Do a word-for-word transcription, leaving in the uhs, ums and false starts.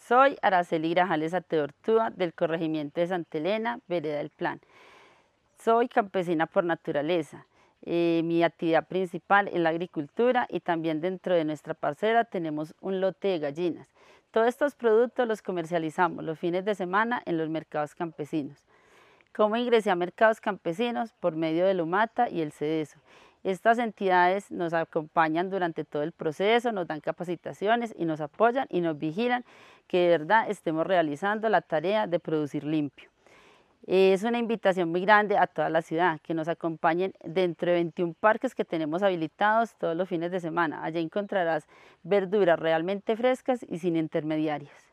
Soy Araceli Grajales Ateortúa del corregimiento de Santa Elena, Vereda del Plan. Soy campesina por naturaleza. Eh, mi actividad principal es la agricultura y también dentro de nuestra parcela tenemos un lote de gallinas. Todos estos productos los comercializamos los fines de semana en los mercados campesinos. ¿Cómo ingresé a mercados campesinos? Por medio del UMATA y el CEDESO. Estas entidades nos acompañan durante todo el proceso, nos dan capacitaciones y nos apoyan y nos vigilan que de verdad estemos realizando la tarea de producir limpio. Es una invitación muy grande a toda la ciudad, que nos acompañen dentro de veintiún parques que tenemos habilitados todos los fines de semana. Allí encontrarás verduras realmente frescas y sin intermediarios.